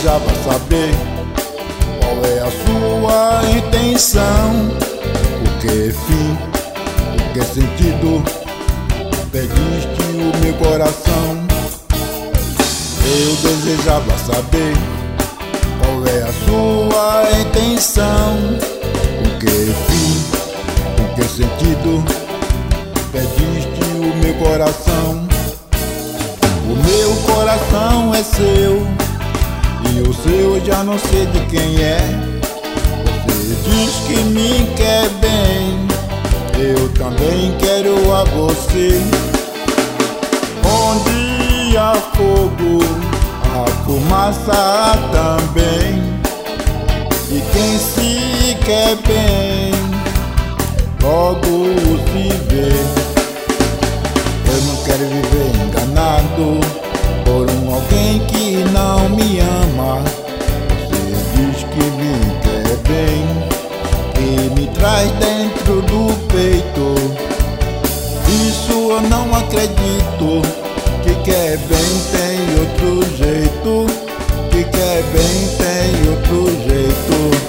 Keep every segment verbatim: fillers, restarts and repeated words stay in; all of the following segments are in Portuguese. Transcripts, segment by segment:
desejava saber qual é a sua intenção. Por que fim, por que sentido perdiste o meu coração? Eu desejava saber qual é a sua intenção. Por que fim, por que sentido perdiste o meu coração? O meu coração é seu e o seu já não sei de quem é. Você diz que me quer bem, eu também quero a você. Onde há fogo, há fumaça também. E quem se quer bem, logo se vê. Eu não quero viver enganado por um alguém que não me ama. Você diz que me quer bem, que me traz dentro do peito. Isso eu não acredito. Que quer bem tem outro jeito. Que quer bem tem outro jeito.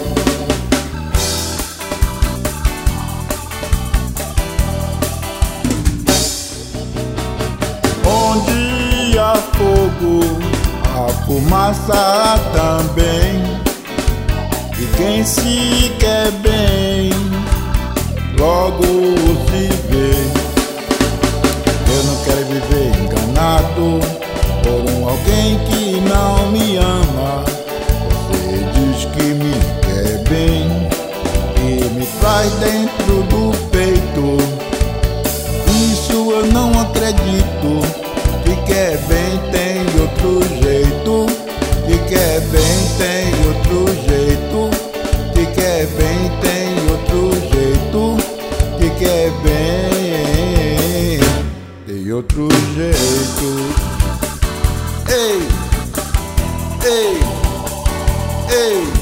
Onde há fogo, há fumaça também. E quem se quer bem, logo se vê. Eu não quero viver enganado por um alguém que não me ama. Você diz que me quer bem, que me traz dentro do peito. Isso eu não acredito. Que quer bem tem outro jeito. Que quer bem tem outro jeito. Que quer bem tem outro jeito. Que quer bem tem outro jeito. Ei, ei, ei.